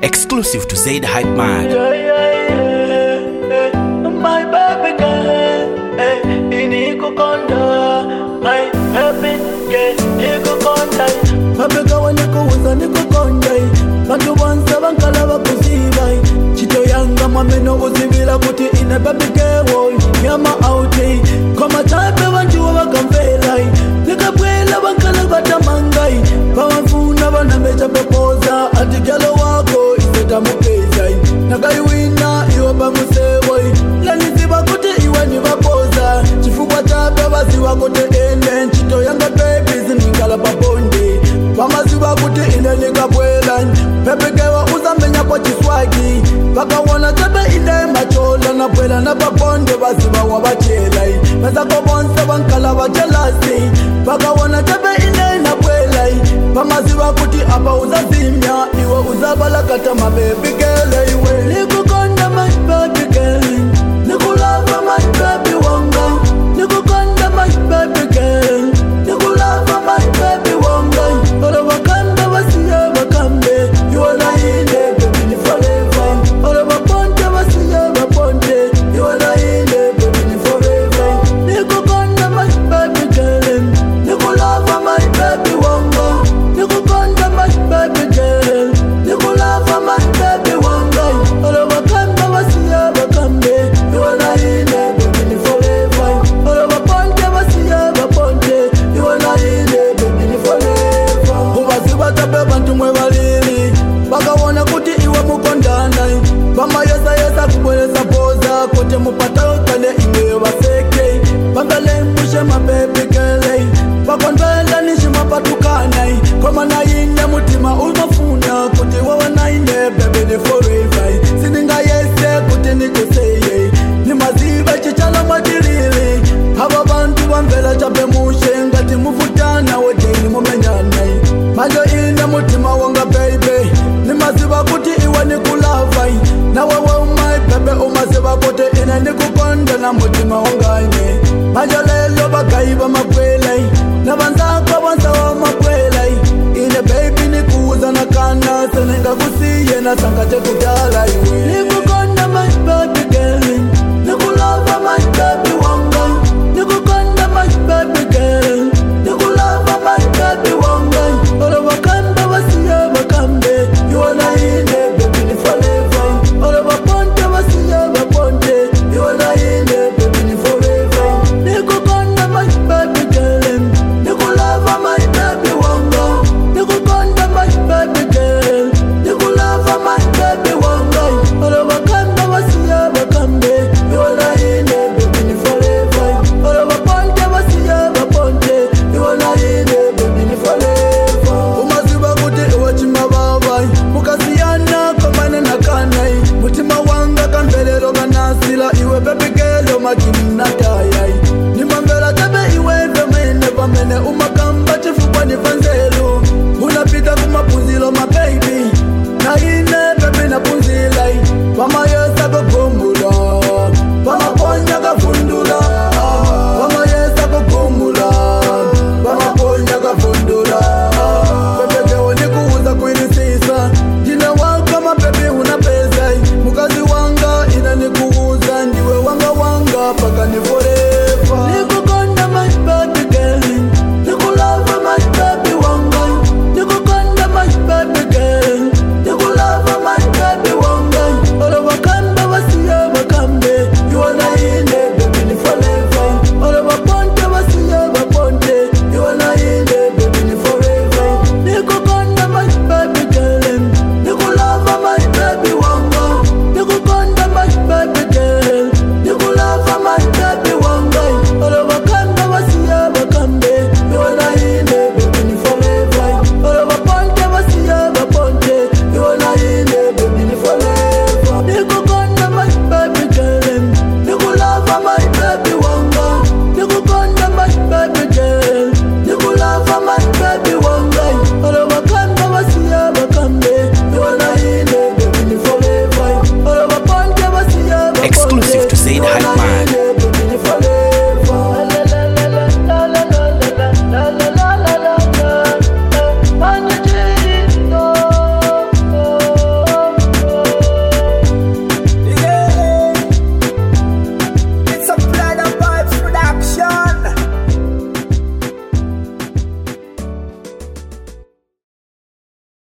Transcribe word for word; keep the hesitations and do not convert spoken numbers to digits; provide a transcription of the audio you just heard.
Exclusive to Zaid Hype Man. Yeah, yeah, yeah, yeah. My baby girl, hey, inikukonda. My baby girl, inikukonda. Baby girl, nikuuza nikukonda. Bantu bonse bankala bakuziba. Chito yanga mameno uzibila kuti ine baby girl. Nyama outi, koma chape bantu wakamvela. Nikabwela bankala batamangai. Bawafuna banamecha proposa. Ati gyalo wako iseta mupeza. Nagaiwina iwe bamusewa. Laniziba kuti iwe nibapoza. Chifukwa chape baziwa kuti ene. Chito yanga baby ziningala babonde. Bamaziba kuti ine nikabwela. Pepe gewa uzamenya kwa chiswagi. Baka wana chape ine machola. Nabwela na babonde baziba wabachela. Bazako bonse bankala bajelasi. Baka wana chape ine nabwela. Bamaziba kuti apa uzazimya. Iwe uzabala kata my baby girl. Iwe nikukonda my baby girl. Nikulava my baby wanga. Nikukonda my baby girl. Nikulava my baby wanga. Olo wakanda wasiya wakambe. You are not in there, baby, ni forever. Olo waponte wasiya waponte. You are not in there, baby, ni forever. Nikukonda my baby girl. Nikulava my baby wanga. Nikukonda my baby girl. Nikulava my baby wanga. Olo wakanda wasiya wakambe. You are not in there, baby, ni forever. Olo waponte wasiya waponte. You are not in there, baby, ni forever. Ubaziba tape bantu mwe balili. Baka wana kuti iwe mukondana. Bama yesa yesa kubweleza poza. Kote mupata ukale ingeyo baseke. Bangale mbushe mababy girl. Bakondwela nishi mapatukana. Koma na ine mutima umafuna. Kuti wawa na ine baby ni forever. Sininga yese kuti nikuseye. Ni maziba chichana matilili. Haba bantu bambela chape mushe. Ngati mufutana weteni mumenyana. Majo ine mutima wanga baby. Ni maziba kuti iwe nikulava. Na wewe umai pepe umaziba kuti ine nikukonda na mutima wangane. Majo lelo bakaiba makwela. Na banzako banza wa makwela. Ine baby nikuuza na kana. Senenga kusiye na sangate kudala iwe. Nikukonda my baby girl. Nikulava my baby.